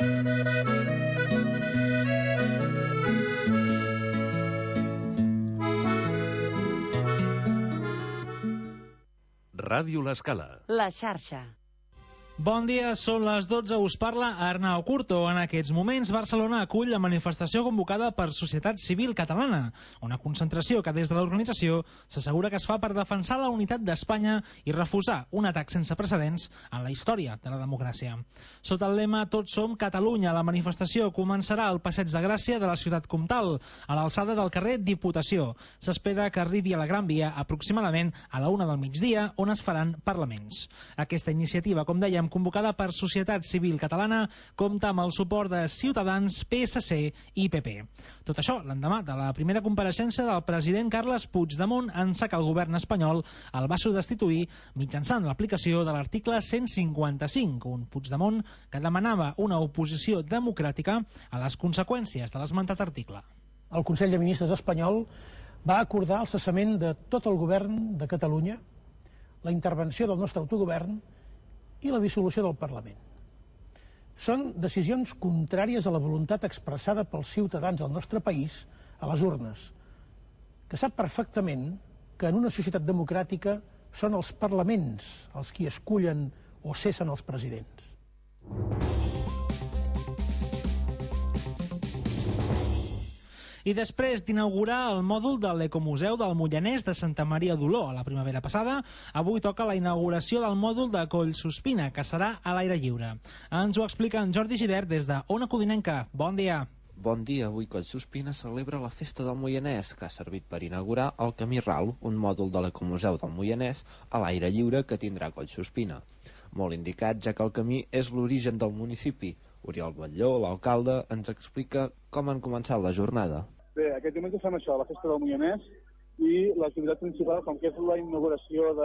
Ràdio L'Escala. La xarxa. Bon dia, són les 12, us parla Arnau Curto. En aquests moments, Barcelona acull la manifestació convocada per Societat Civil Catalana, una concentració que des de l'organització s'assegura que es fa per defensar la unitat d'Espanya i refusar un atac sense precedents en la història de la democràcia. Sota el lema Tots som Catalunya, la manifestació començarà al Passeig de Gràcia de la ciutat comtal, a l'alçada del carrer Diputació. S'espera que arribi a la Gran Via aproximadament a la 1 del migdia, on es faran parlaments. Aquesta iniciativa, com dèiem, convocada per Societat Civil Catalana, compta amb el suport de Ciutadans, PSC i PP. Tot això l'endemà de la primera compareixença del president Carles Puigdemont en que el govern espanyol el va destituir mitjançant l'aplicació de l'article 155, un Puigdemont que demanava una oposició democràtica a les conseqüències de l'esmentat article. El Consell de Ministres espanyol va acordar el cessament de tot el govern de Catalunya, la intervenció del nostre autogovern i la dissolució del Parlament. Són decisions contràries a la voluntat expressada pels ciutadans del nostre país a les urnes, que sap perfectament que en una societat democràtica són els parlaments els qui escullen o cessen els presidents. I després d'inaugurar el mòdul de l'Ecomuseu del Moianès de Santa Maria d'Oló a la primavera passada, avui toca la inauguració del mòdul de Collsuspina, que serà a l'aire lliure. Ens ho explica en Jordi Gibert des de Ona Codinenca. Bon dia. Bon dia. Avui Collsuspina celebra la Festa del Moianès, que ha servit per inaugurar el Camí Ral, un mòdul de l'Ecomuseu del Moianès a l'aire lliure que tindrà Collsuspina. Molt indicat, ja que el camí és l'origen del municipi. Oriol Batlló, l'alcalde, ens explica com han començat la jornada. Bé, aquest diumenge fem això, la Festa del Moianès, i l'activitat principal, com que és la inauguració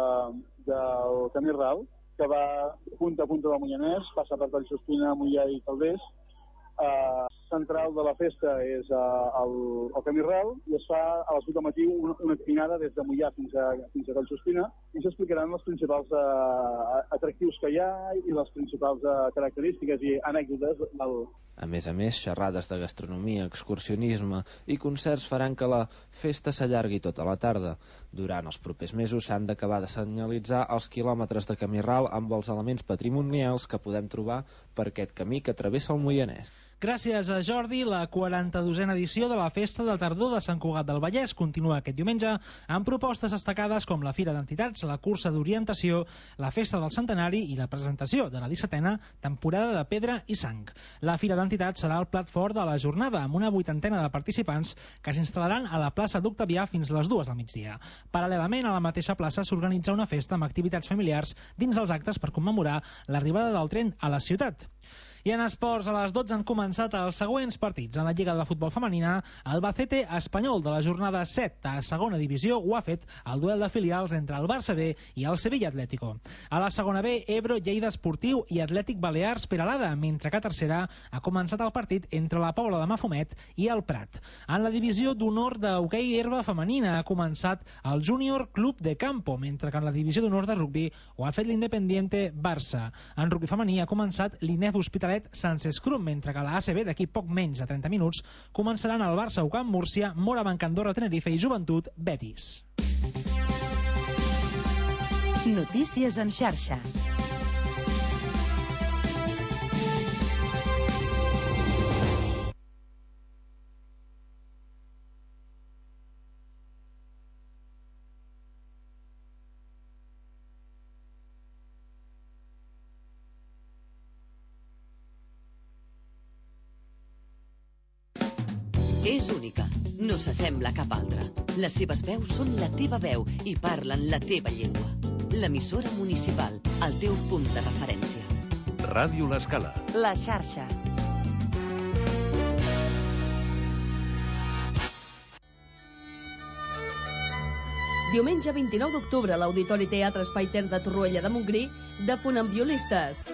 del Camí Ral, que va punta a punta del Moianès, passa per Collsuspina, Moià i Calders. Central de la festa és el Camí Ral i es fa a les 8 del matí una caminada des de Moià fins a Collsuspina i s'explicaran els principals atractius que hi ha i les principals característiques i anècdotes del... A més, xerrades de gastronomia, excursionisme i concerts faran que la festa s'allargui tota la tarda. Durant els propers mesos s'han d'acabar de senyalitzar els quilòmetres de camí ral amb els elements patrimonials que podem trobar per aquest camí que travessa el Moianès. Gràcies a Jordi, la 42a edició de la Festa de Tardor de Sant Cugat del Vallès continua aquest diumenge amb propostes destacades com la Fira d'Entitats, la cursa d'orientació, la Festa del Centenari i la presentació de la 17a temporada de Pedra i Sang. La Fira d'Entitats serà el plat fort de la jornada, amb una 80a de participants que s'instal·laran a la plaça d'Octavià fins a les 2 del migdia. Paral·lelament, a la mateixa plaça s'organitza una festa amb activitats familiars dins dels actes per commemorar l'arribada del tren a la ciutat. I en esports, a les 12 han començat els següents partits. En la Lliga de Futbol Femenina, el Albacete Espanyol de la jornada 7 a segona divisió ho ha fet el duel de filials entre el Barça B i el Sevilla Atlético. A la segona B, Ebro, Lleida Esportiu i Atlètic Balears Peralada, mentre que a tercera ha començat el partit entre la Pobla de Mafumet i el Prat. En la divisió d'honor d'hoquei herba femenina ha començat el Júnior Club de Campo, mentre que en la divisió d'honor de rugbi ho ha fet l'Independiente Barça. En rugbi femení ha començat l'Inef Hospitalet Sánchez Crum, mentre que la ACB d'aquí poc menys de 30 minuts començaran el Barça UCAM Múrcia, Morabanc Andorra Tenerife i Joventut Betis. Notícies en xarxa. És única, no s'assembla a cap altra. Les seves veus són la teva veu i parlen la teva llengua. L'emissora municipal, el teu punt de referència. Ràdio L'Escala. La xarxa. Diumenge 29 d'octubre a l'Auditori Teatre Espai Ter de Torroella de Montgrí, de Funambiolistes.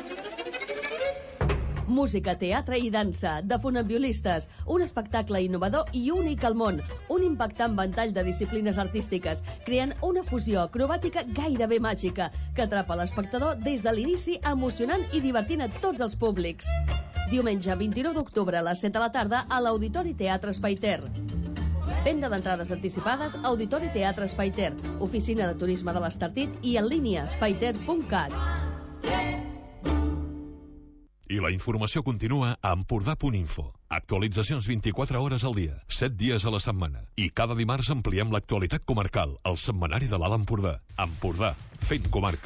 Música, teatre i dansa, de Funambiolistes, un espectacle innovador i únic al món, un impactant ventall de disciplines artístiques, creant una fusió acrobàtica gairebé màgica, que atrapa l'espectador des de l'inici, emocionant i divertint a tots els públics. Diumenge 29 d'octubre a les 7 de la tarda a l'Auditori Teatre Espaiter. Venda d'entrades anticipades Auditori Teatre Espaiter, Oficina de Turisme de l'Estartit i en línia espaiter.cat. I la informació continua a Empordà.info. Actualitzacions 24 hores al dia, 7 dies a la setmana. I cada dimarts ampliem l'actualitat comarcal, al setmanari de l'Alt Empordà. Empordà, fent comarca.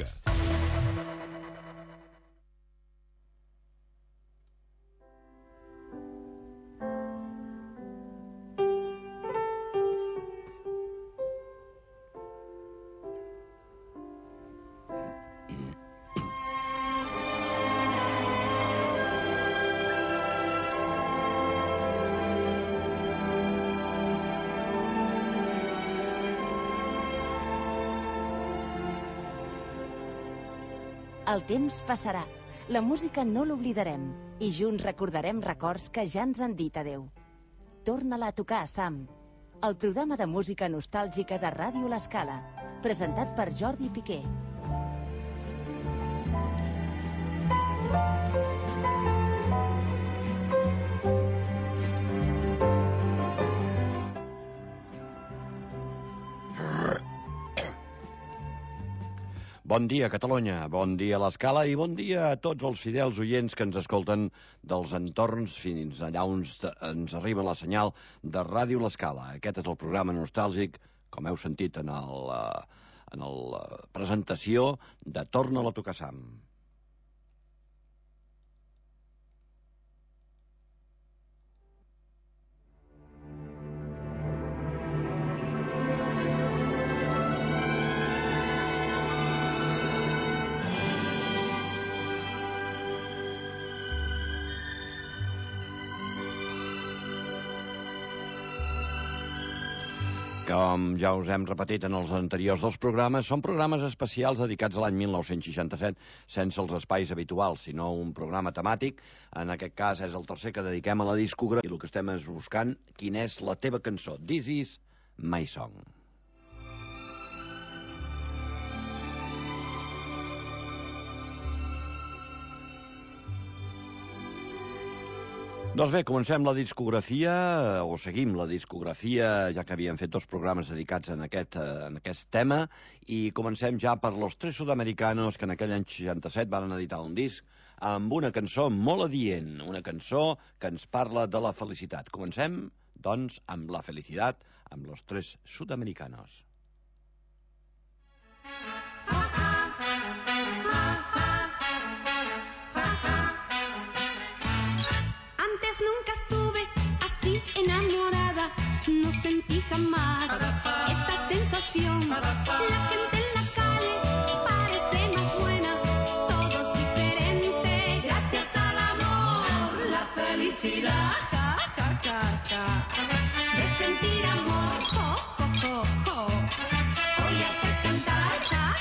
El temps passarà, la música no l'oblidarem i junts recordarem records que ja ens han dit adeu. Torna-la a tocar, Sam, el programa de música nostàlgica de Ràdio L'Escala, presentat per Jordi Piqué. Bon dia, Catalunya, bon dia a l'Escala i bon dia a tots els fidels oients que ens escolten dels entorns fins allà on ens arriba la senyal de Ràdio L'Escala. Aquest és el programa nostàlgic, com heu sentit en la presentació, de Torna-la a tocar, Sam. Com ja us hem repetit en els anteriors dos programes, són programes especials dedicats a l'any 1967, sense els espais habituals, sinó un programa temàtic. En aquest cas és el tercer que dediquem a la discografia i el que estem és buscant quina és la teva cançó. This is my song. Doncs bé, comencem la discografia, o seguim la discografia, ja que havíem fet dos programes dedicats en aquest tema, i comencem ja per Los Tres Sudamericanos, que en aquell any 67 van editar un disc amb una cançó molt adient, una cançó que ens parla de la felicitat. Comencem, doncs, amb la felicitat, amb Los Tres Sudamericanos. Nunca estuve así enamorada, no sentí jamás esta sensación. La gente en la calle parece más buena, todos diferentes. Gracias al amor, la felicidad, de sentir amor, hoy hace cantar,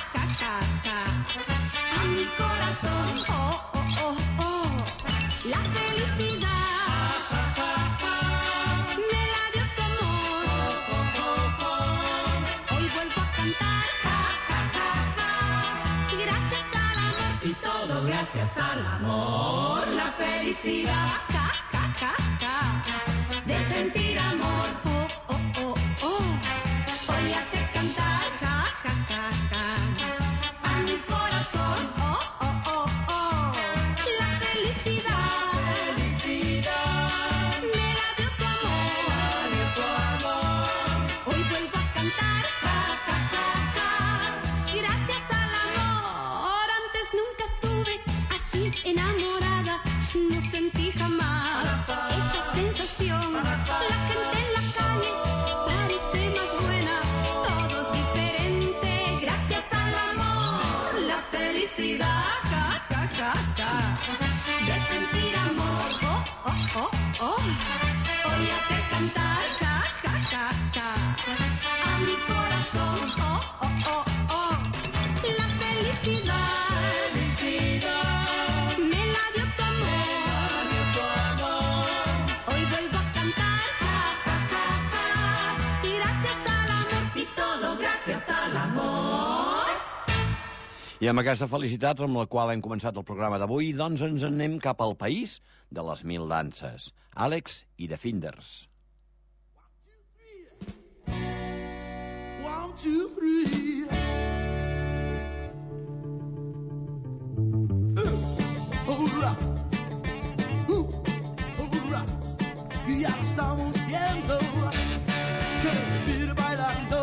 a mi corazón, la felicidad. Gracias al amor, la felicidad, de sentir amor, hoy hace cantar, a mi corazón, la felicidad, me la dio tu amor, hoy vuelvo a cantar, gracias al amor, antes nunca estuve enamorada, no sentí jamás I amb aquesta felicitat amb la qual hem començat el programa d'avui, doncs ens en anem cap al país de les 1000 danses. Àlex i The Finders. 1, 2, 3. Hurra. Hurra. Ya lo estamos viendo. Que vivir bailando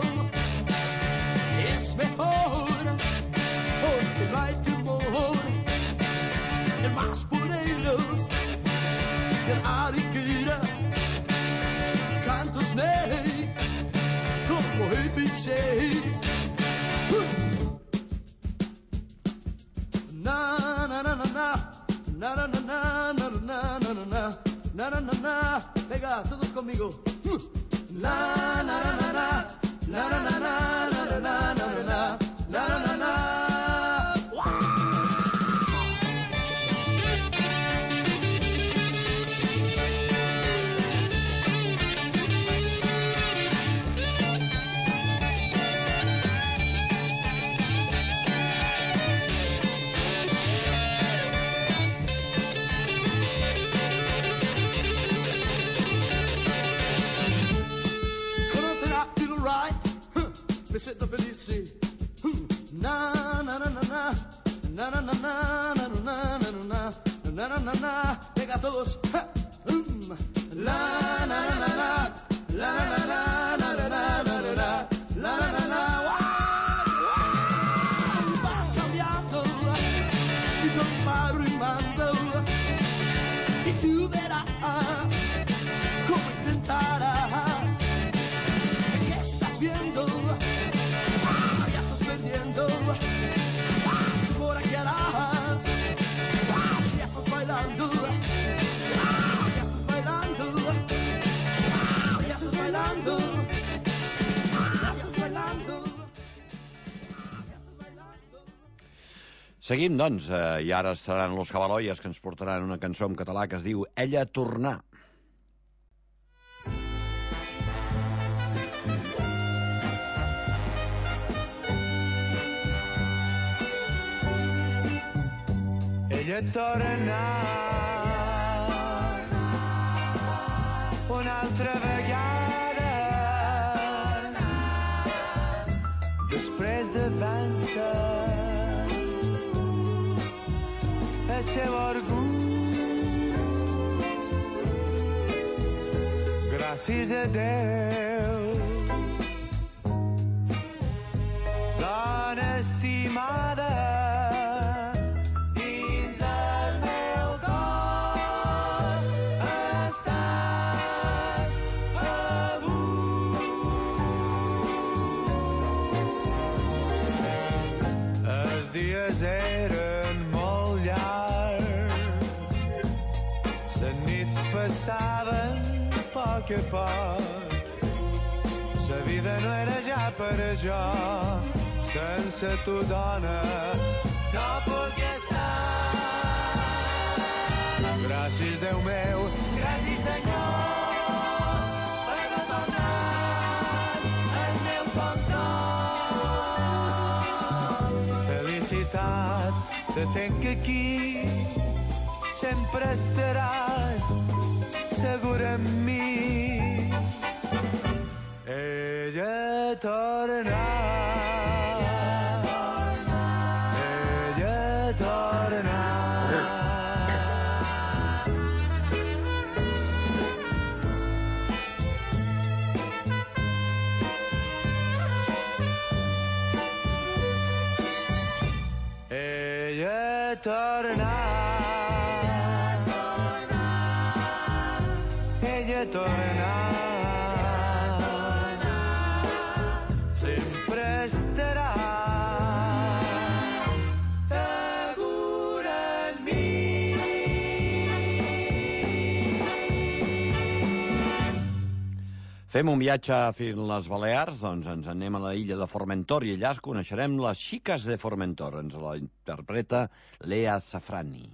es mejor. Porque no hay temor. El más por ellos. El alegría. Cantos ney. Como ABC. Na na na na na na na na na na na na na na na na na. Venga, todos conmigo. La na na na na na na na na na na na na na na. Presenta felice. Na na na na na na na na na na na na na na na. Venga todos. La na na na na la na na na na na na la na na. Va cambiando y todo va rimando y tú verás cómo intentarás. ¿Qué estás viendo? Por aquí harás. Ya estás bailando. Ya estás bailando. Ya estás bailando. Ya estás bailando. Seguim, doncs, i ara estaran los Jabaloies, que ens portaran una cançó en català que es diu Ella tornar. Ella torna una altra vegada després de vèncer el seu orgull. Gràcies a Déu, dona estimada, eren molt llargs, les nits passaven a poc a poc, la vida no era ja per a jo, sense tu, dona, no puc estar. Gràcies, Déu meu, gràcies, Senyor, per haver tornat el meu consol. Te tenc aquí, sempre estaràs segura amb mi. Ella torna, ella torna. Torna, ella torna, sempre estarà segura en mi. Fem un viatge fins les Balears, doncs ens anem a la illa de Formentor i allà coneixerem les Xiques de Formentor. Ens la interpreta Lea Safrani.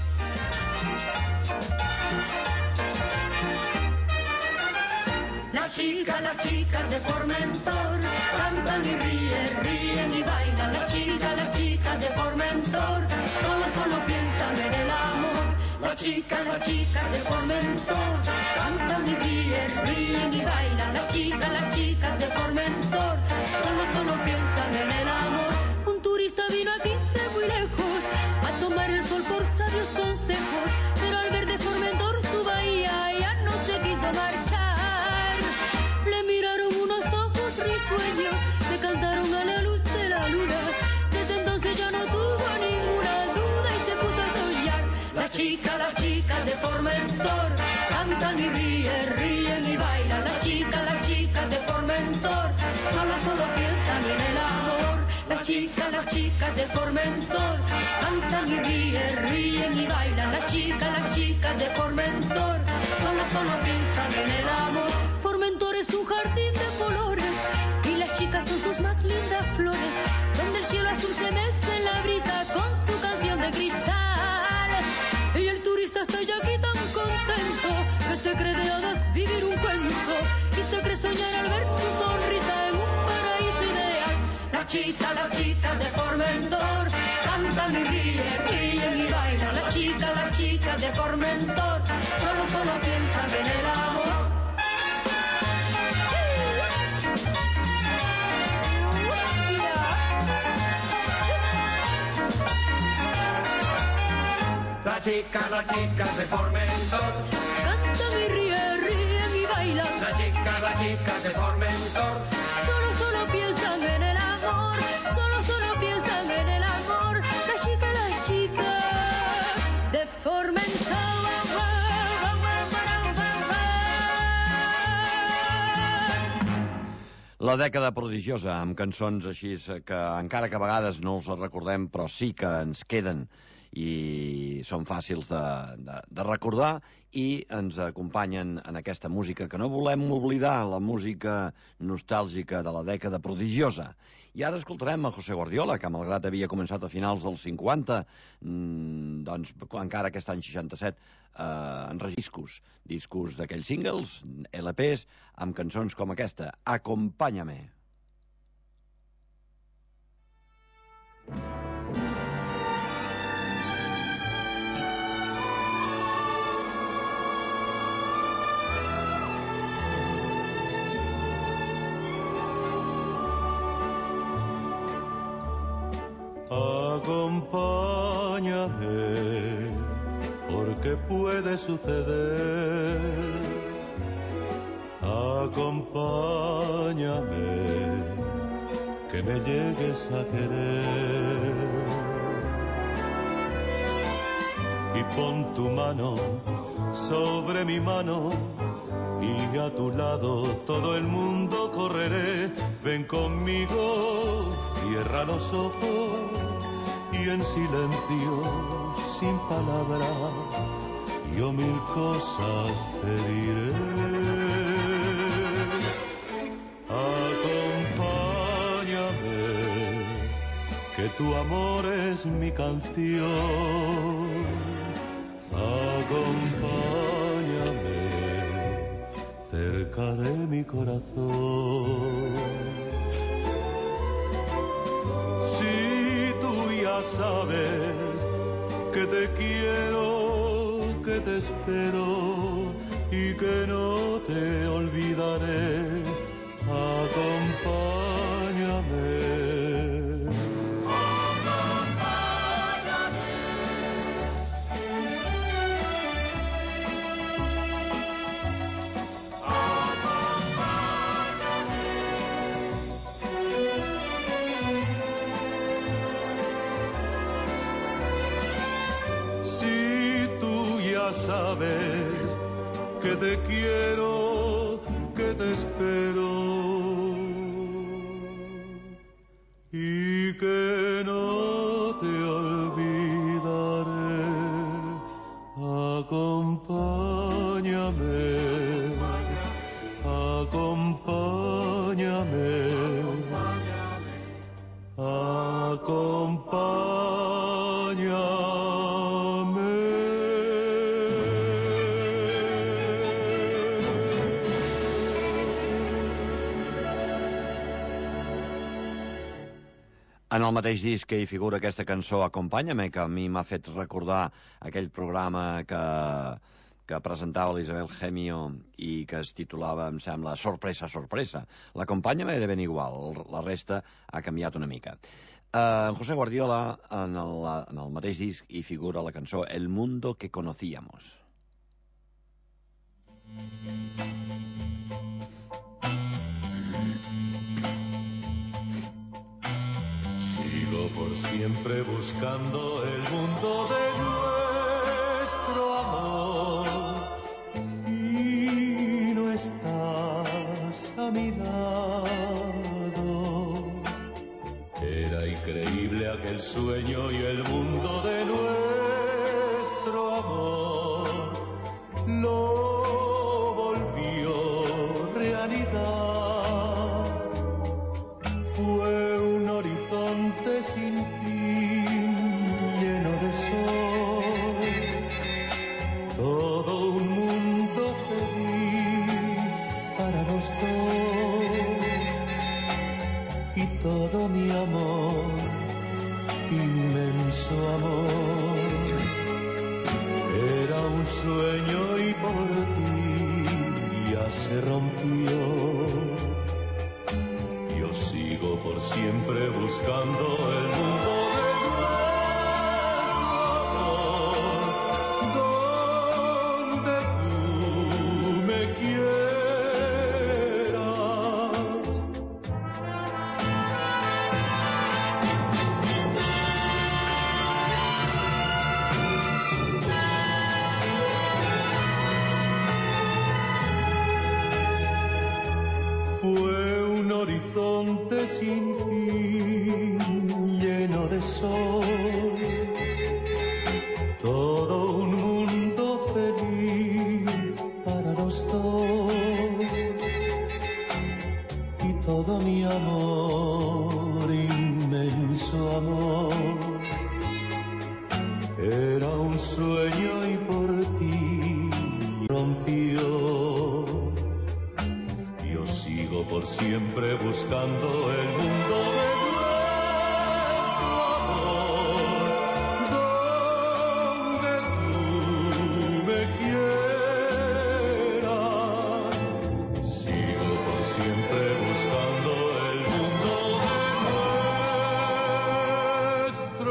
Las las chicas de Formentor cantan y ríen y bailan. Las chicas de Formentor solo piensan en el amor. Las chicas de Formentor cantan y ríen y bailan. Las chicas de Formentor solo piensan en el amor. Un turista vino aquí de muy lejos a tomar el sol por sabios consejos, pero al ver de Formentor su bahía ya no se quiso marchar. Le miraron unos ojos risueños, le cantaron a la luz de la luna. Desde entonces ya no tuvo ninguna duda y se puso a soñar. Las chicas de Formentor cantan y ríen y bailan. Las chicas de Formentor solo piensan en el amor. Las chicas de Formentor cantan y ríen y bailan. Las chicas de Formentor solo piensan en el amor. Formentor es un jardín de colores y las chicas son sus más lindas flores, donde el cielo azul se mece en la brisa con su canción de cristal. Y el turista está ya aquí tan contento que se cree de hadas vivir un cuento y se cree soñar al ver su sonrisa en un paraíso ideal. Las chicas de Formentor cantan y ríen y bailan. Las chicas de Formentor solo piensan en el amor. Las chicas de Formentor cantan y ríen y bailan. Las chicas de Formentor solo piensan en el amor. Solo piensan en el amor. Las chicas de Formentor. La dècada prodigiosa, amb cançons així que encara que a vegades no els recordem, però sí que ens queden i són fàcils de recordar i ens acompanyen en aquesta música que no volem oblidar, la música nostàlgica de la dècada prodigiosa. I ara escoltarem a José Guardiola, que malgrat havia començat a finals dels 50, doncs encara aquest any 67 enregistros, discos d'aquells singles, LPs, amb cançons com aquesta, Acompáñame. Acompáñame, porque puede suceder. Acompáñame, que me llegues a querer. Y pon tu mano sobre mi mano, y a tu lado todo el mundo correré. Ven conmigo, cierra los ojos y en silencio, sin palabras, yo mil cosas te diré. Acompáñame, que tu amor es mi canción. Acompáñame, cerca de mi corazón. Si tú ya sabes que te quiero, que te espero y que no te olvidaré, acompáñame. Sabes que te quiero, que te espero y que no te olvidaré. Acompáñame, acompáñame, acompáñame. En el mateix disc que hi figura aquesta cançó Acompáñame, que a mi m'ha fet recordar aquell programa que presentava l'Isabel Gemio i que es titulava, em sembla, Sorpresa, sorpresa. L'Acompáñame era ben igual, la resta ha canviat una mica. José Guardiola, en el mateix disc hi figura la cançó El mundo que conocíamos. Sigo por siempre buscando el mundo de nuestro amor y no estás a mi lado. Era increíble aquel sueño y el mundo de nuestro amor lo volvió realidad. Fue un horizonte sin fin, lleno de sol, todo un mundo feliz para los dos, y todo mi amor, inmenso amor, era un sueño y por ti ya se rompió. Yo sigo por siempre buscando el mundo de nuestro amor, donde tú me quieras. Fue un horizonte sin fin, lleno de sol, todo un mundo feliz para los dos, y todo mi amor, inmenso amor, era un sueño y por ti rompió. Sigo por siempre buscando el mundo de nuestro amor, donde tú me quieras. Sigo por siempre buscando el mundo de nuestro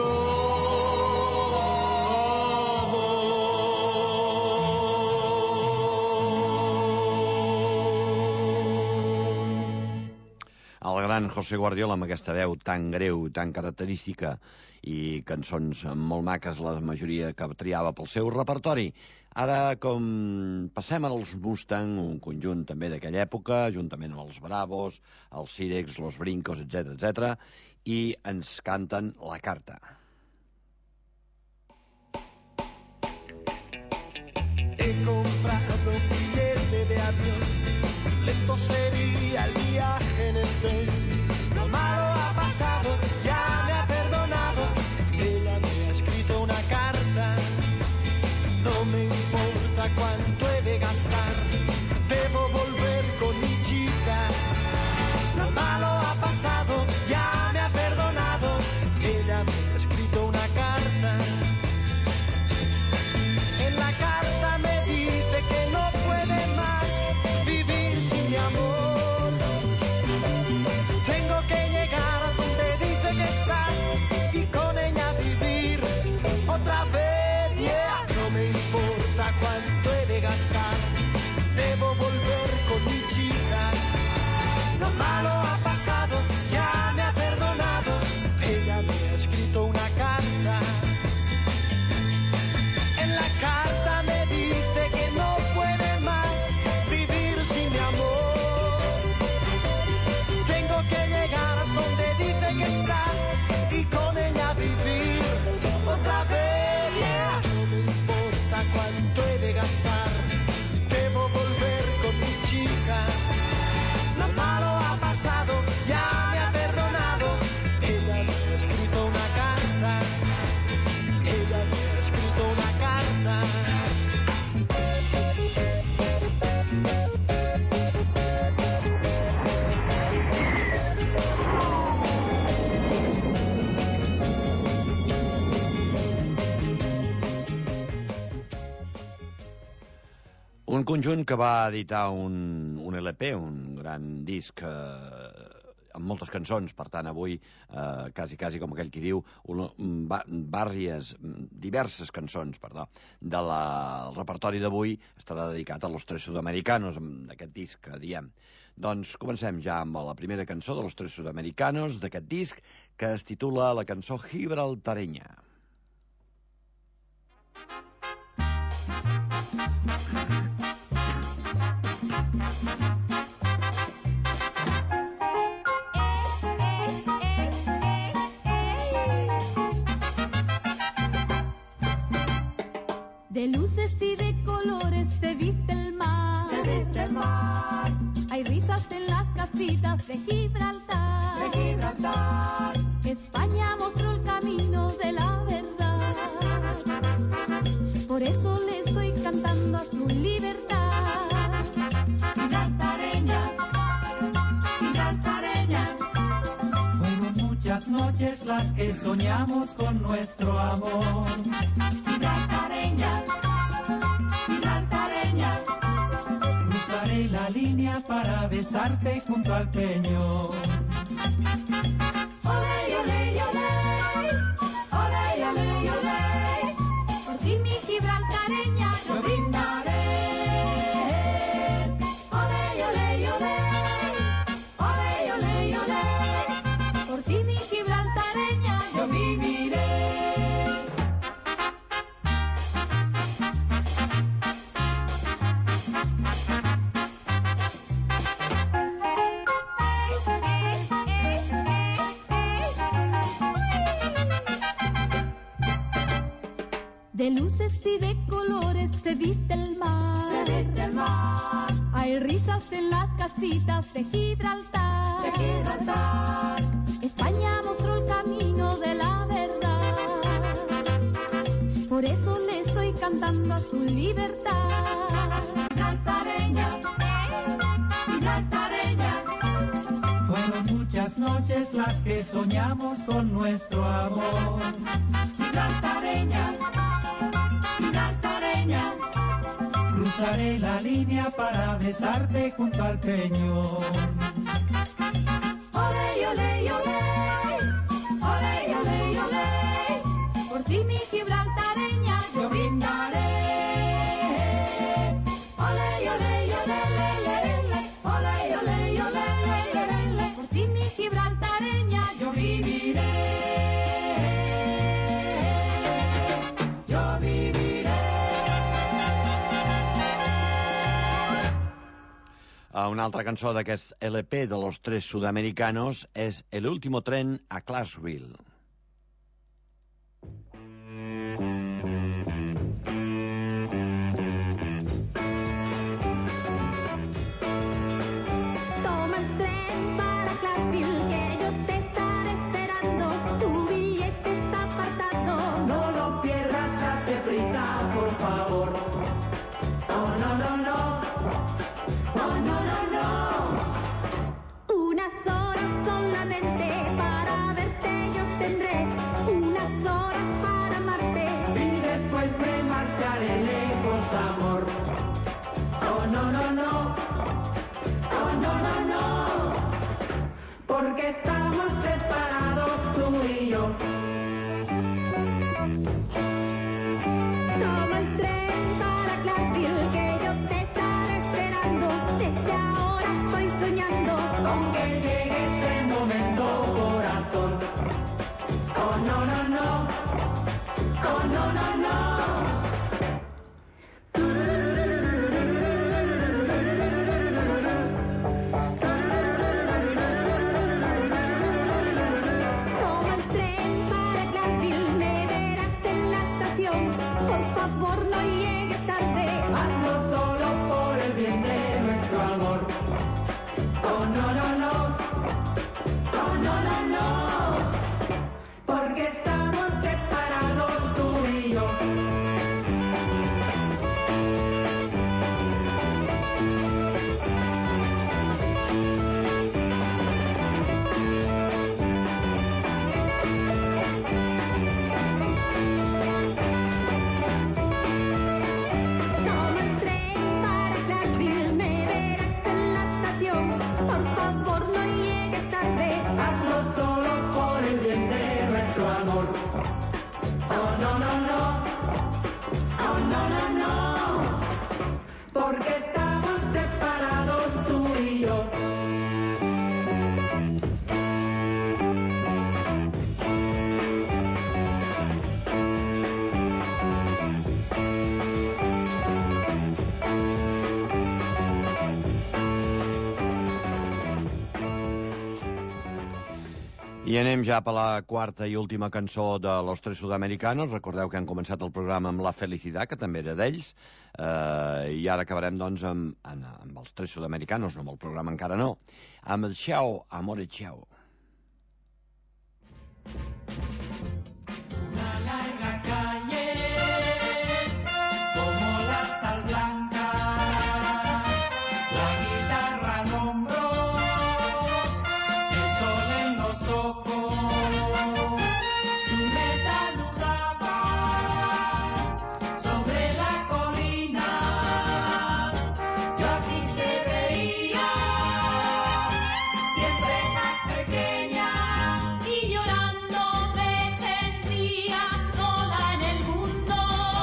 El gran José Guardiola, amb aquesta veu tan greu, tan característica, i cançons molt maques, la majoria que triava pel seu repertori. Ara, com passem als Mustang, un conjunt també d'aquella època, juntament amb els Bravos, els Sirex, los Brincos, etc., i ens canten La Carta. He comprado un billete de avión, lento sería el viaje en el tren. Lo malo ha pasado, ya me ha perdonado. Ella me ha escrito una carta. No me importa cuánto he de gastar, debo volver con mi chica. Lo malo ha pasado, ya me ha perdonado. Ella me ha escrito una carta. En la carta me dice que no puede más vivir sin mi amor. Tengo que llegar a donde dice que está y con ella vivir otra vez. Yeah. No me importa cuánto he de gastar, debo volver con mi chica. Lo malo ha pasado, ya me ha perdonado. Ella me ha escrito una carta. En la carta me dice que no puede más vivir sin mi amor. Tengo que llegar donde dice que está y con ella vivir otra vez. Yeah. No me importa cuánto he de gastar, Un conjunt que va editar un LP, un gran disc amb moltes cançons, per tant avui quasi com aquell qui diu diverses cançons, del repertori d'avui estarà dedicat a Los Tres Sudamericanos, d'aquest disc que diem. Doncs comencem ja amb la primera cançó de Los Tres Sudamericanos d'aquest disc, que es titula la cançó Gibraltareña. De luces y de colores se viste el mar. Se viste el mar. Hay risas en las casitas de Gibraltar. De Gibraltar. España mostró el camino de la verdad. Por eso le estoy cantando a su libertad. Gibraltareña, Gibraltareña. Fueron muchas noches las que soñamos con nuestro amor. Gibraltareña, Gibraltareña. Cruzaré la línea para besarte junto al peñón. Ole, ole, ole, ole, ole, ole. Por ti mi Gibraltareña yo brindaré. Ole, ole, ole, ole, ole, ole. Por ti mi Gibraltareña yo viviré. De luces y de colores se viste el mar. Se viste el mar. Hay risas en las casitas de Gibraltar. De Gibraltar. España mostró el camino de la verdad. Por eso le estoy cantando a su libertad. Gibraltareña, Gibraltareña. Fueron muchas noches las que soñamos con nuestro amor. Gibraltareña, Gibraltareña. Cruzaré la línea para besarte junto al peñón. Ole, ole, ole, ole, ole, ole. Por ti mi Gibraltareña yo brindaré. Ole, ole, ole, le, le, le. Ole, ole, ole, le, le, le. Por ti mi Gibraltareña yo viviré. Yo viviré. Una altra cançó d'aquest LP de Los Tres Sudamericanos és El último tren a Clarksville. Toma el tren para Clarksville, que yo te estaré esperando. Tu billete está apartado. No lo pierdas, date prisa, por favor. Oh, no, no, no. Oh, no, no, no. Unas horas solamente para verte yo tendré. Unas horas para amarte. Y después me marcharé lejos, amor. Oh, no, no, no. Oh, no, no, no. Porque estamos separados tú y yo. Toma el tren para Clarksville, que yo te estaré esperando. Desde ahora estoy soñando Con que llegue ese momento, corazón. Oh, no, no, no. Oh, no, no, no. Toma el tren para Clarksville, me verás en la estación. Por favor no llegues tarde. Hazlo solo por el bien de nuestro amor. Oh, no, no, no. Oh, no, no, no. Porque estamos separados tú y yo. I anem ja per la quarta i última cançó de Los Tres Sudamericanos. Recordeu que han començat el programa amb La Felicidad, que també era d'ells, i ara acabarem doncs amb els Tres Sudamericanos, no amb el programa encara no, amb el Ciao, Amore Ciao. Una larga calle como la sal blanca, la guitarra al hombro, el sol en los ojos. Tú me saludabas sobre la colina, yo aquí te veía, siempre más pequeña, y llorando me sentía sola en el mundo.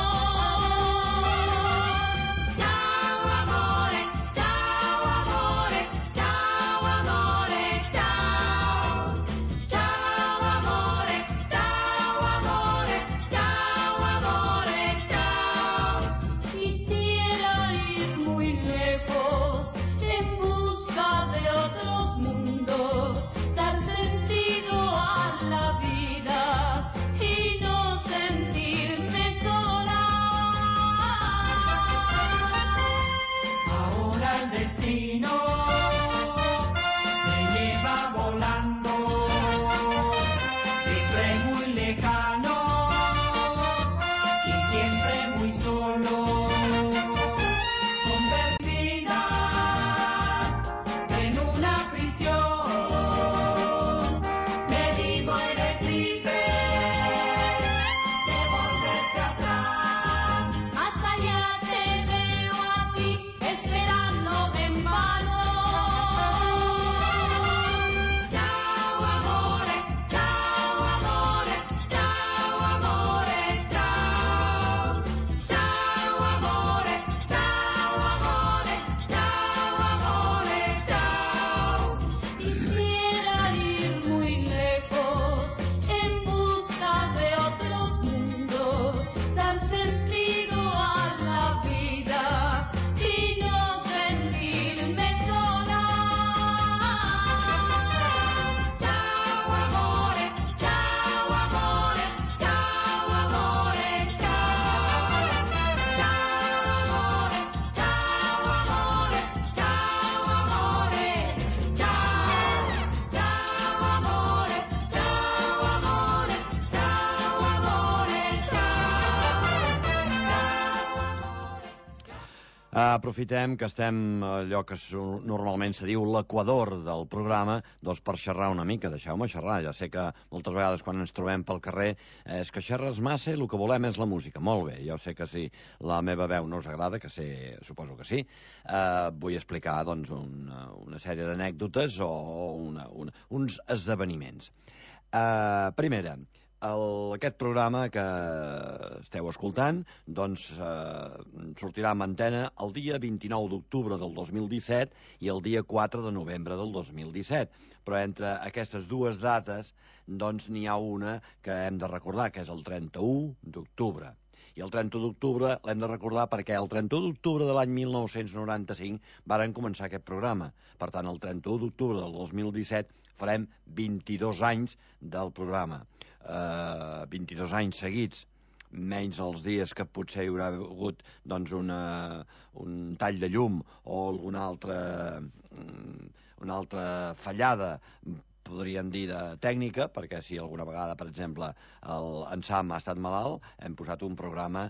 Ciao amore, ciao amore, ciao amore, ciao. Ciao amore, ciao amore, ciao amore, ciao. Quisiera ir muy lejos en busca de otros mundos, dar sentido a la vida y no sentirme sola. Ahora el destino me lleva volando, siempre muy lejano y siempre muy solo, convertida en una prisión. Me digo eres libre de volverte atrás, hasta allá te veo a ti esperándome en vano. Ciao amore, ciao amore, ciao amore, ciao. Ciao amore, ciao amore, ciao amore, ciao. Quisiera ir muy lejos en busca de otros mundos, dar sentido a la vida y no sentirme sola. Ciao amore, ciao amore, ciao amore, ciao. Ciao amore, ciao amore, ciao amore, ciao. Ciao amore, ciao amore, ciao amore, Aprofitem que estem allò que normalment se diu l'equador del programa, doncs per xerrar una mica. Deixeu-me xerrar. Ja sé que moltes vegades quan ens trobem pel carrer és que xerres massa i el que volem és la música. Molt bé, ja ho sé que si la meva veu no us agrada, que sé, suposo que sí, vull explicar doncs, una sèrie d'anècdotes o uns esdeveniments. Primera, aquest programa que esteu escoltant doncs, sortirà en antena el dia 29 d'octubre del 2017 i el dia 4 de novembre del 2017. Però entre aquestes dues dates doncs, n'hi ha una que hem de recordar, que és el 31 d'octubre. I el 31 d'octubre l'hem de recordar perquè el 31 d'octubre de l'any 1995 varen començar aquest programa. Per tant, el 31 d'octubre del 2017 farem 22 anys del programa. 22 anys seguits, menys els dies que potser hi haurà hagut doncs, un tall de llum o alguna altra fallada, podríem dir, de tècnica, perquè si alguna vegada, per exemple, en Sam ha estat malalt, hem posat un programa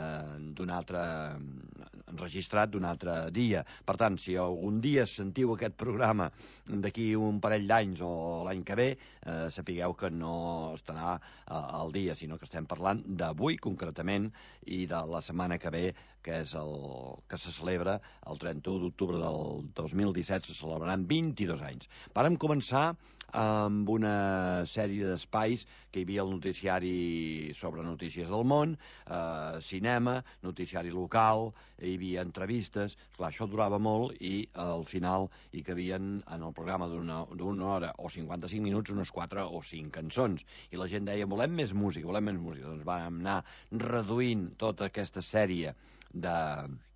enregistrat d'un altre dia. Per tant, si algun dia sentiu aquest programa d'aquí un parell d'anys o l'any que ve, sapigueu que no estarà al dia, sinó que estem parlant d'avui concretament i de la setmana que ve, que és el que se celebra el 31 d'octubre del 2017, se celebraran 22 anys. Vàrem començar amb una sèrie d'espais que hi havia el noticiari sobre notícies del món, cinema, noticiari local, hi havia entrevistes. Clar, això durava molt i al final hi cabien en el programa d'una hora o 55 minuts unes 4 o 5 cançons. I la gent deia, volem més música, volem més música. Doncs vam anar reduint tota aquesta sèrie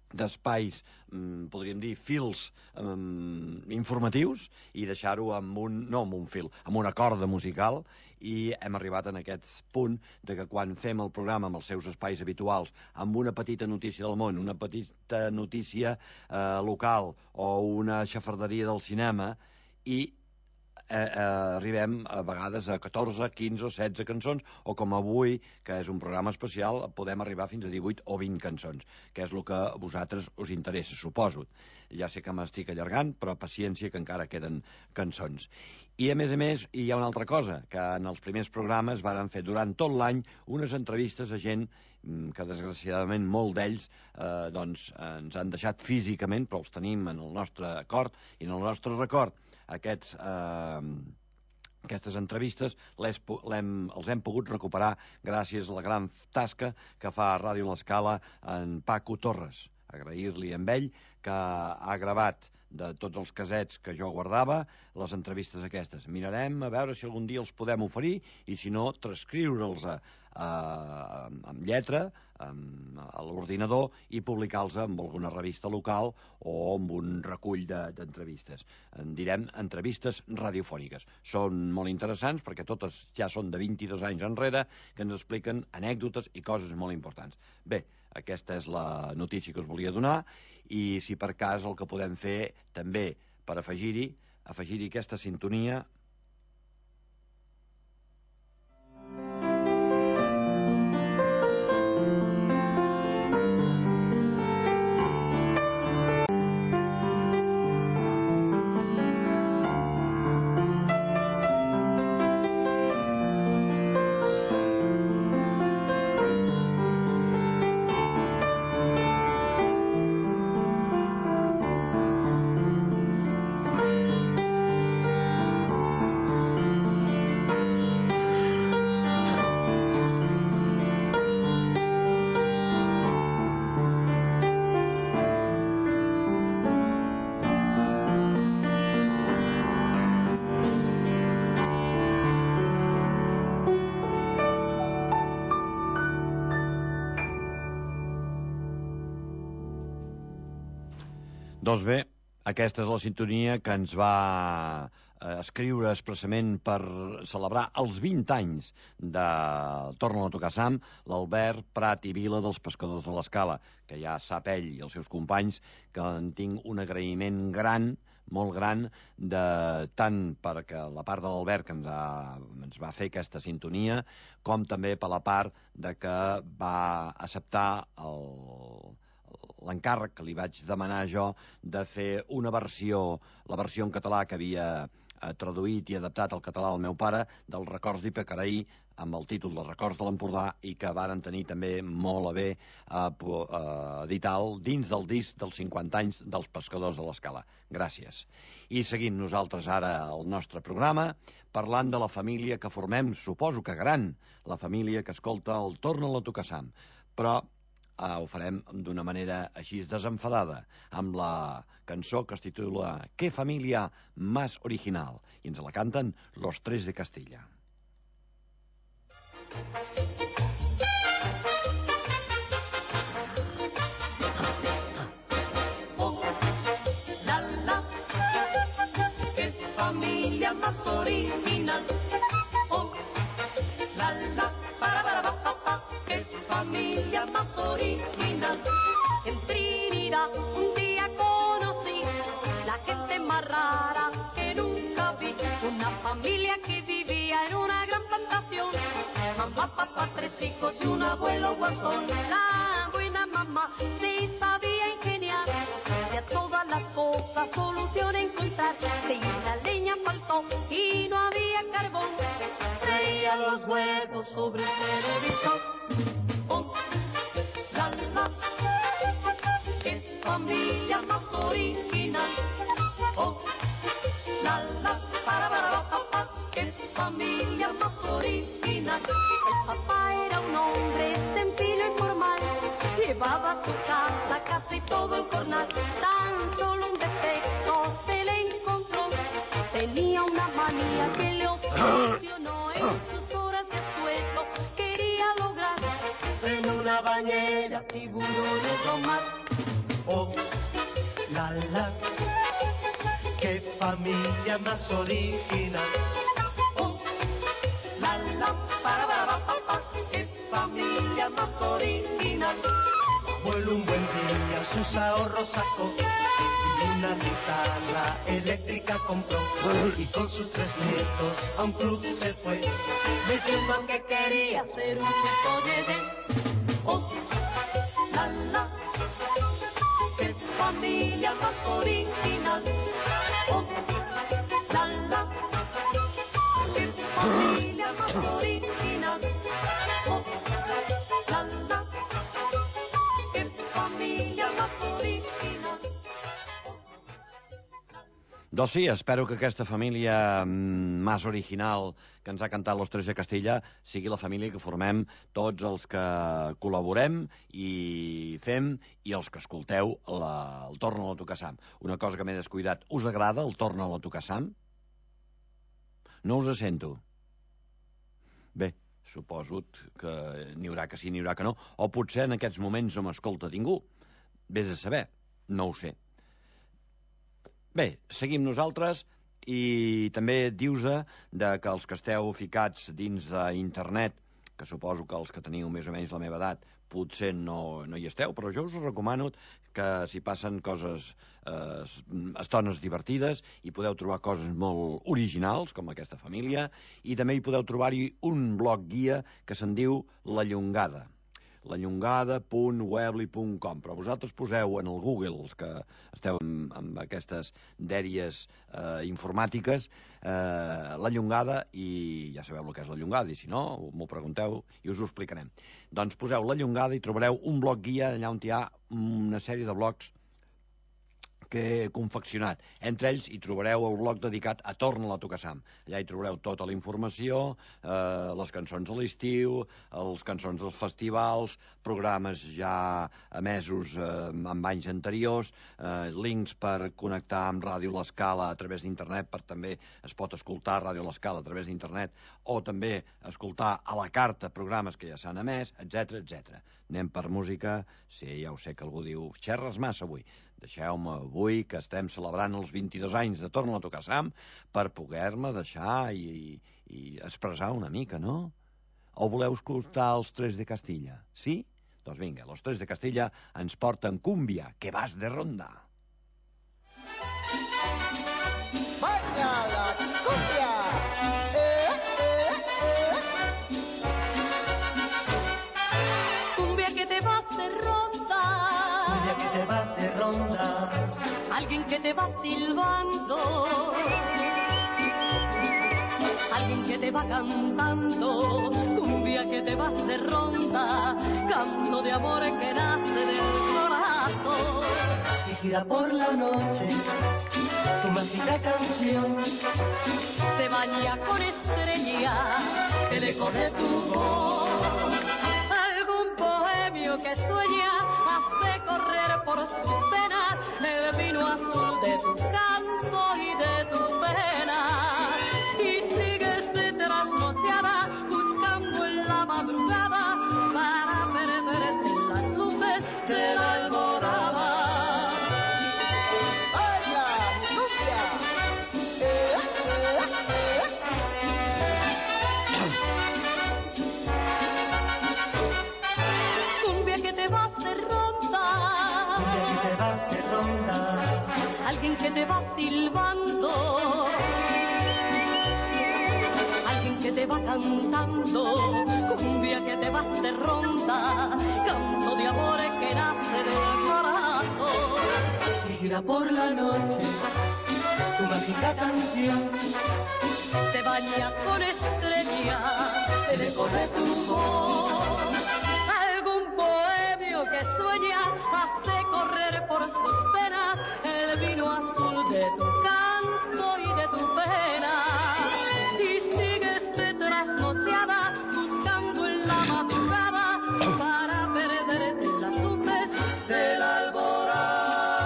d'espais, podríem dir, fils informatius, i deixar-ho amb una corda musical, i hem arribat en aquest punt de que quan fem el programa amb els seus espais habituals, amb una petita notícia del món, una petita notícia local o una xafarderia del cinema, i arribem a vegades a 14, 15 o 16 cançons, o com avui, que és un programa especial, podem arribar fins a 18 o 20 cançons, que és el que a vosaltres us interessa, suposo. Ja sé que m'estic allargant, però paciència, que encara queden cançons. I a més, hi ha una altra cosa, que en els primers programes varen fer durant tot l'any unes entrevistes a gent que desgraciadament molt d'ells ens han deixat físicament, però els tenim en el nostre acord i en el nostre record. Aquestes entrevistes els hem pogut recuperar gràcies a la gran tasca que fa a Ràdio L'Escala en Paco Torres. Agrair-li amb ell que ha gravat de tots els casets que jo guardava les entrevistes aquestes. Mirarem a veure si algun dia els podem oferir, i si no, transcriure'ls amb lletra a l'ordinador i publicar-los amb alguna revista local o amb un recull d'entrevistes. En direm entrevistes radiofòniques. Són molt interessants perquè totes ja són de 22 anys enrere, que ens expliquen anècdotes i coses molt importants. Bé, aquesta és la notícia que us volia donar, i si per cas el que podem fer també per afegir-hi aquesta sintonia. Doncs bé, aquesta és la sintonia que ens va escriure expressament per celebrar els 20 anys de Torna-la a tocar Sam, l'Albert Prat i Vila dels Pescadors de l'Escala, que ja sap ell i els seus companys que en tinc un agraïment gran, molt gran, tant perquè la part de l'Albert que ens va fer aquesta sintonia, com també per la part de que va acceptar l'encàrrec que li vaig demanar jo de fer una versió, la versió en català que havia traduït i adaptat al català del meu pare, dels Records d'Ipacaraí, amb el títol de Records de l'Empordà, i que varen tenir també molt a bé editar-lo dins del disc dels 50 anys dels Pescadors de l'Escala. Gràcies. I seguim nosaltres ara el nostre programa, parlant de la família que formem, suposo que gran, la família que escolta el Torna-la a tocar Sam. Però ho farem d'una manera així desenfadada, amb la cançó que es titula «Qué familia más original», i ens la canten Los Tres de Castilla. Oh, la, la, qué familia más original. Oh, la, la, para, qué familia más original. En Trinidad un día conocí la gente más rara que nunca vi. Una familia que vivía en una gran plantación. Mamá, papá, 3 hijos y un abuelo guasón. La buena mamá sí sabía ingeniar, y a todas las cosas solución encontrar. Si la leña faltó y no había carbón, freía los huevos sobre el televisor. Oh, la, la, qué familia más original. Oh, la, la, para, qué familia más original. El papá era un hombre sencillo y formal, llevaba a su casa casi todo el jornal. Tan solo un defecto se le encontró, tenía una manía que le obsesionó. En sus horas de sueño quería lograr en una bañera tiburones domar. Oh, la la, qué familia más original. Oh, la la, para pa pa, qué familia más original. Abuelo un buen día sus ahorros sacó y una guitarra eléctrica compró y con sus 3 nietos a un club se fue diciendo que quería ser un cheto de oh, la la, qué familia más original. Oh, la la, qué familia más original. Oh, la la, qué familia más original. Doncs sí, espero que aquesta família més original que ens ha cantat Los Tres de Castilla sigui la família que formem tots els que col·laborem i fem i els que escolteu el Torna a la Tucassam. Una cosa que m'he descuidat, us agrada el Torna a la Tucassam? No us sento. Bé, suposo que n'hi haurà que sí, n'hi haurà que no, o potser en aquests moments no m'escolta ningú. Vés a saber, no ho sé. Bé, seguim nosaltres i també dius-a que els que esteu ficats dins d'internet, que suposo que els que teniu més o menys la meva edat potser no hi esteu, però jo us recomano que s'hi passen coses, estones divertides, i podeu trobar coses molt originals, com aquesta família, i també hi podeu trobar-hi un blog guia que se'n diu La Llongada. lallongada.weebly.com, però vosaltres poseu en el Google, els que esteu amb aquestes dèries informàtiques, La Llongada, i ja sabeu el que és La Llongada, i si no, m'ho pregunteu i us ho explicarem. Doncs poseu La Llongada i trobareu un blog guia allà on hi ha una sèrie de blogs que he confeccionat. Entre ells hi trobareu el blog dedicat a Torna a la Tucassam. Allà hi trobareu tota la informació, les cançons de l'estiu, les cançons dels festivals, programes ja emesos en anys anteriors, links per connectar amb Ràdio L'Escala a través d'internet, per també es pot escoltar Ràdio L'Escala a través d'internet, o també escoltar a la carta programes que ja s'han emès, etc etc. Anem per música. Sí, ja ho sé que algú diu, xerres massa avui. Deixeu-me avui, que estem celebrant els 22 anys de Torna a la Tucassam, per poder-me deixar i expressar una mica, no? O voleu escoltar els Tres de Castilla? Sí? Doncs vinga, los Tres de Castilla ens porten Cumbia, que vas de ronda. ¡Vaya la cumbia! Cumbia que te vas de ronda. Cumbia que te vas de ronda. Alguien que te va silbando. Alguien que te va cantando. Cumbia que te vas de ronda. Canto de amor que nace del corazón. Y gira por la noche tu mágica canción. Se baña con estrella el eco de tu voz. Algún bohemio que sueña hace correr por sus venas el vino azul de tu canto y de tu pena. Y sigues de trasnochada buscando en la madrugada para perderte en las luces de la alborada. Alguien que te va silbando, alguien que te va cantando, cumbia que te vas de ronda, canto de amor que nace del corazón. Y gira por la noche tu mágica canción. Se baña con estrella el eco de tu voz. Algún bohemio que sueña hace correr por sus penas el vino azul de tu canto y de tu pena. Y sigues de trasnochada buscando en la madrugada para perderte en las luces de la alborada.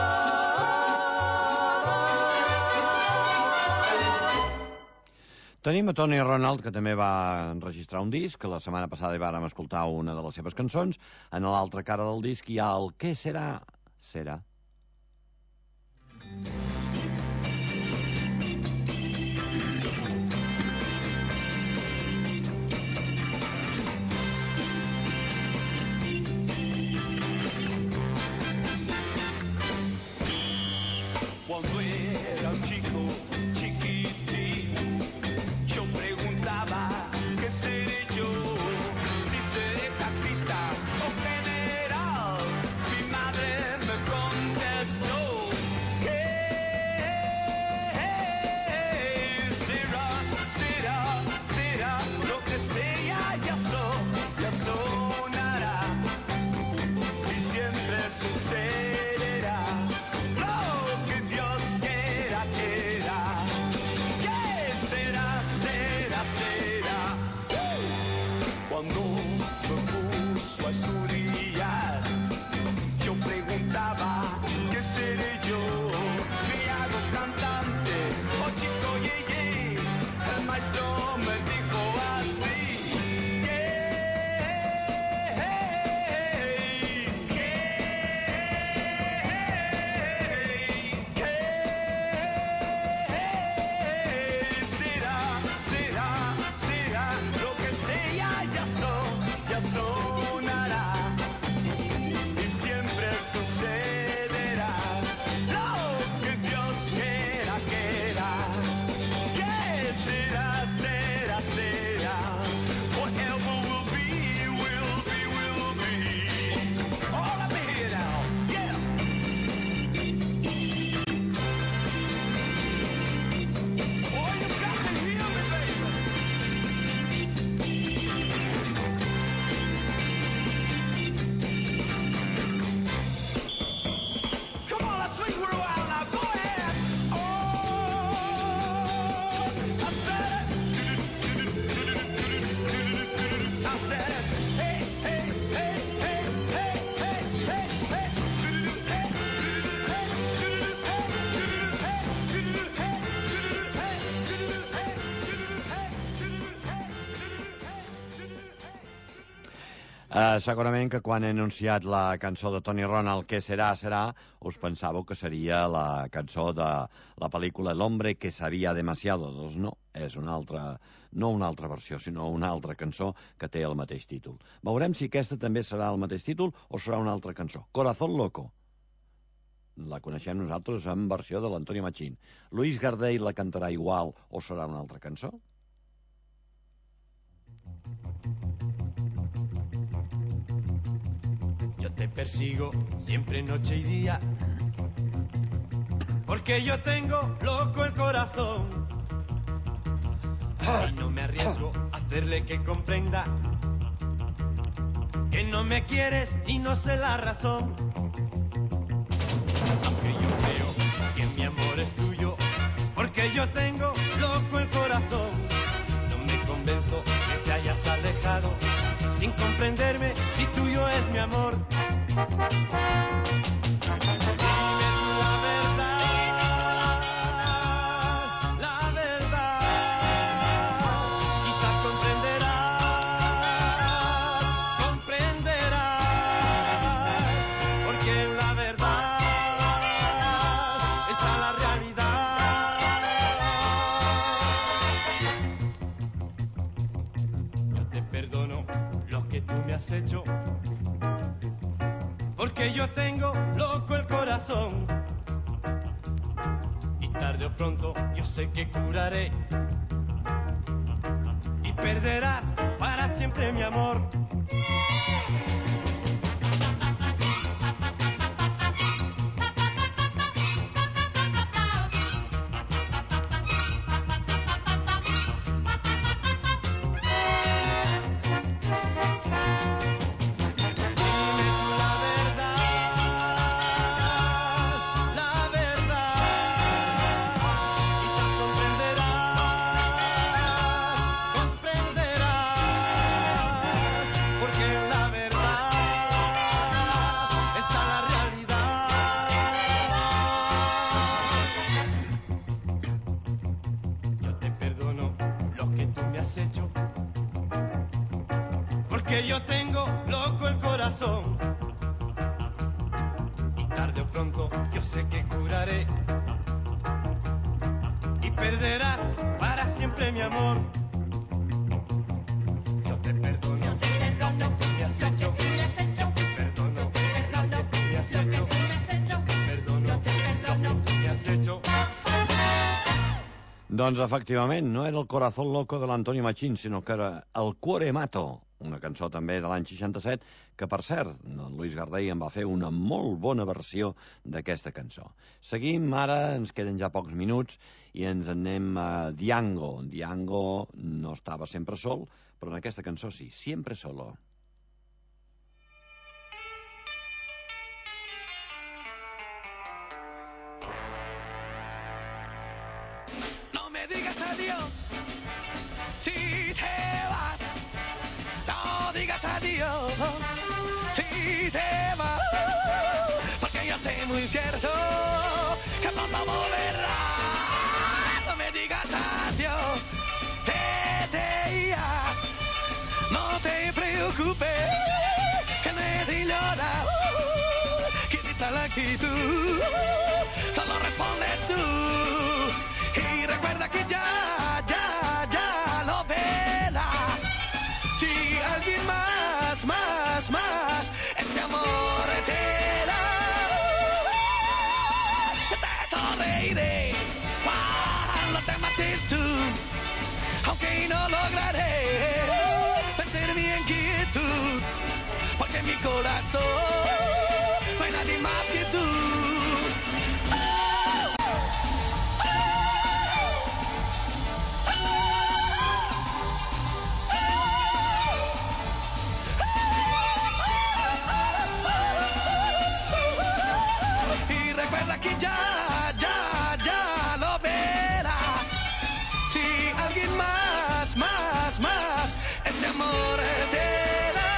Tenim a Toni Ronald, que també va enregistrar un disc, que la setmana passada hi vàrem escoltar una de les seves cançons. En l'altra cara del disc hi ha el Què serà? Serà. Cuando era un chico chiquitín, yo preguntaba qué seré yo, si seré taxista o general. Mi madre me contestó que será lo que sea, ya sonará y siempre sucederá. Cuando me puso a estudiar, yo preguntaba qué seré yo. Me hago cantante o chico yeye. El maestro me dijo así. Será lo que sea, ya sonará y siempre sucederá lo que Dios quiera. Que será. Whatever will be. All up here now, yeah. Oh, you got to hear me, baby. Come on, let's swing for a while now. Go ahead. Oh, I said it. Hey. Segurament que quan he anunciat la cançó de Tony Ronald, Què serà, us pensàveu que seria la cançó de la pel·lícula El hombre que sabía demasiado. Doncs no, és no una altra versió, sinó una altra cançó que té el mateix títol. Veurem si aquesta també serà el mateix títol o serà una altra cançó. Corazón loco. La coneixem nosaltres en versió de l'Antonio Machín. Luis Gardel la cantarà igual o serà una altra cançó? Yo te persigo siempre noche y día, porque yo tengo loco el corazón y no me arriesgo a hacerle que comprenda que no me quieres y no sé la razón. Aunque yo creo que mi amor es tuyo, porque yo tengo loco el corazón, no me convenzo que te hayas alejado sin comprenderme si tuyo es mi amor. Dime tú la verdad, quizás comprenderás, porque en la verdad está la realidad. Yo te perdono lo que tú me has hecho, porque yo tengo loco el corazón y tarde o pronto yo sé que curaré y perderás para siempre mi amor. Que yo tengo loco el corazón y tarde o pronto yo sé que curaré perderás para siempre mi amor. Yo te perdono lo que tú me has hecho. Yo te perdono lo que tú me has hecho. Perdono lo que tú me has hecho. Doncs, efectivament, no era el Corazón Loco de l'Antonio Machín, sinó que era el Cuore Mato, una cançó també de l'any 67, que, per cert, el Luis Gardell en va fer una molt bona versió d'aquesta cançó. Seguim, ara ens queden ja pocs minuts, i ens anem a Diango. Diango no estava sempre sol, però en aquesta cançó sí, Siempre Solo. Si te vas, no digas adiós. Si te vas, porque yo sé muy cierto que pronto volverás. No me digas adiós, te irás. No te preocupes, que no es ignora. Quita la actitud, solo respondes tú. Y recuerda que ya lo verás. Si alguien más, este amor te da. Yo te sonreiré cuando te marches tú, aunque no lograré vencer mi inquietud, porque en mi corazón no hay nadie más que tú. Recuerda que ya lo verás. Si alguien más, este amor te da.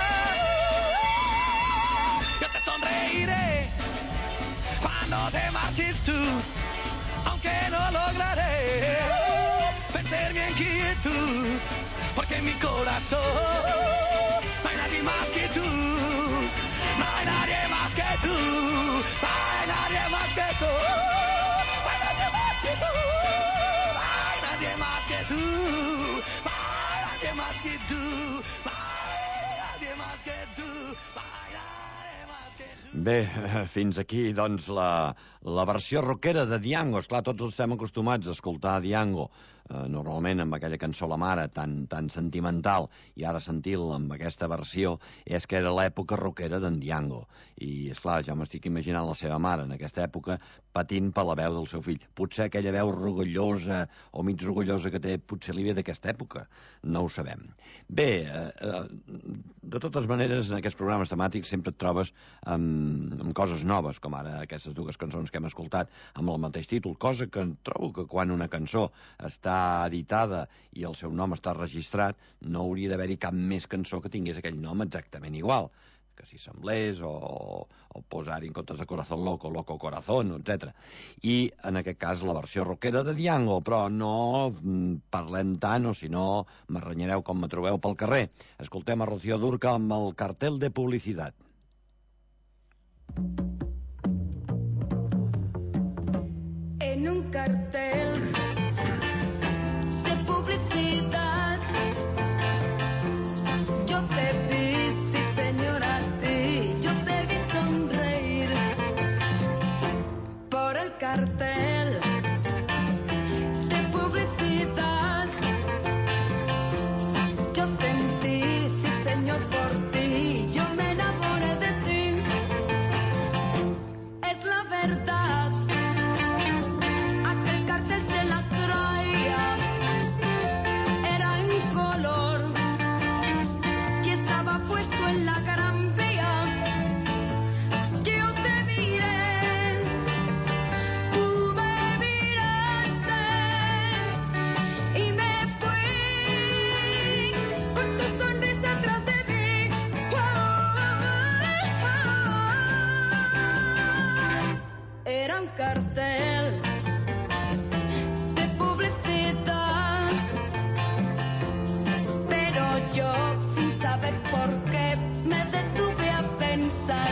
Yo te sonreiré cuando te marches tú, aunque no lograré vencer mi inquietud, porque en mi corazón no hay nadie más que tú. No hay nadie más que tú. No hay nadie más que tú. No hay nadie más que tú. No hay nadie más que tú. No hay nadie más que tú. No hay nadie más que tú. No hay nadie más que tú. Bé, fins aquí, doncs, la versió rockera de Diango. Esclar, tots estem acostumats a escoltar Diango, normalment amb aquella cançó La Mare tan sentimental, i ara sentir-la amb aquesta versió és que era l'època rockera d'en Diango. I, esclar, ja m'estic imaginant la seva mare en aquesta època patint per la veu del seu fill. Potser aquella veu rugollosa o mig rugollosa que té, potser li ve d'aquesta època. No ho sabem. Bé, de totes maneres, en aquests programes temàtics sempre et trobes amb coses noves, com ara aquestes dues cançons que hem escoltat amb el mateix títol, cosa que trobo que quan una cançó està editada i el seu nom està registrat, no hauria d'haver-hi cap més cançó que tingués aquell nom exactament igual, que si semblés o posar-hi en comptes de Corazón Loco, Loco Corazón, etc. I en aquest cas la versió rockera de Diango, però no parlem tant, o si no m'arrenyareu com me trobeu pel carrer. Escoltem a Rocío Dúrcal amb el Cartel de Publicitat. En un cartel de publicidad yo te vi, sí señora, sí, yo te vi sonreír por el cartel de publicidad. Yo sentí, sí señor, por ti, yo me enamoré de ti. Es la verdad, aquel cartel se la traía, era en color y estaba puesto en la Gran Vía. Yo te miré, tú me miraste y me fui con tu sonrisa atrás de mí. Era un cartel de publicidad, pero yo, sin saber por qué, me detuve a pensar.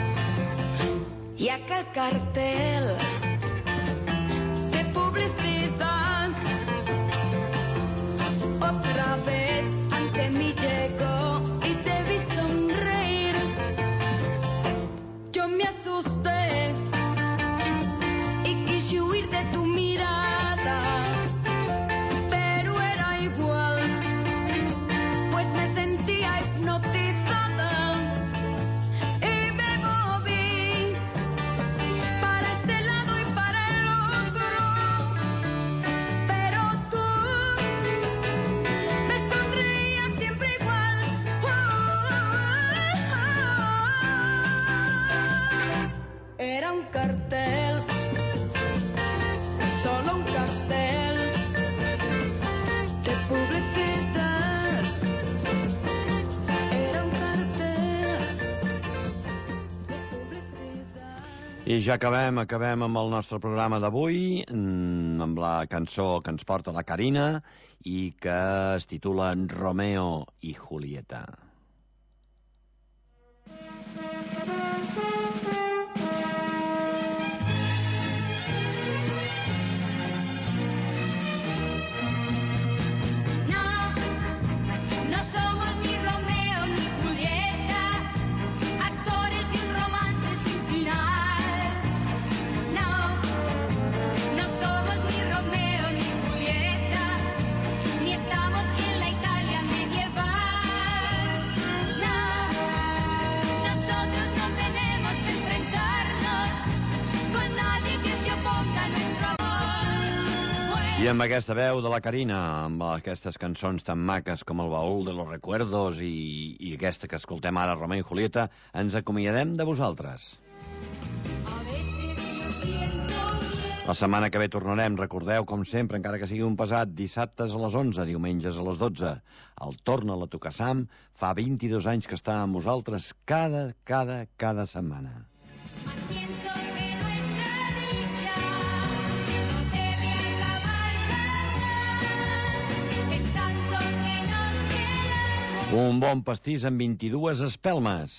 Y aquel cartel de publicidad asusté y quise huir de tu mirada, pero era igual, pues me sentía hipnotizada y me moví para este lado y para el otro, pero tú me sonreías siempre igual. Era un cartel, solo un cartel de publicidad. Era un cartel de publicidad. I ja acabem amb el nostre programa d'avui, amb la cançó que ens porta la Carina i que es titula Romeo y Julieta. No somos ni Romeo ni Julieta, actores de un romance sin final. No somos ni Romeo ni Julieta, ni estamos en la Italia medieval. Nosotros no tenemos que enfrentarnos con nadie que se oponga a nuestro amor. I amb aquesta veu de la Carina, amb aquestes cançons tan maques com El baúl de los recuerdos i aquesta que escoltem ara, Romeo i Julieta, ens acomiadem de vosaltres. La setmana que ve tornarem, recordeu, com sempre, encara que sigui un pesat, dissabtes a les 11, diumenges a les 12. El Torna-la a tocar Sam fa 22 anys que està amb vosaltres cada setmana. Pienso que nuestra dicha no debe acabar jamás, en tanto que nos queramos. Un bon pastís amb 22 espelmes.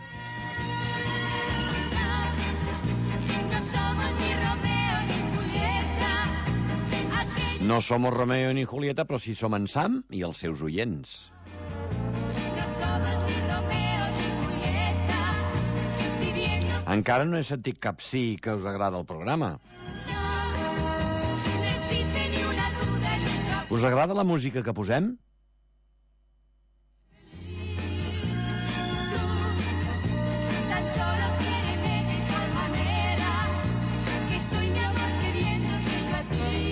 No somos ni Romeo ni Julieta, No somos Romeo ni Julieta, però sí som en Sam i els seus oients. no somos ni Romeo ni Julieta, viviendo. Encara no he sentit cap sí que us agrada el programa. No existe ni una duda en nuestra. Us agrada la música que posem? Tan solo quiéreme de tal manera que estoy mejor queriéndote yo a ti.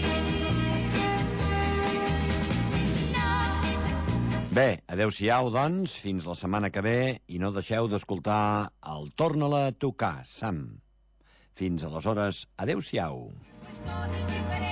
Bé, adeu-siau, doncs, fins la setmana que ve, i no deixeu d'escoltar el Torna-la a tocar, Sam. Fins aleshores, adeu-siau. Todo es diferente.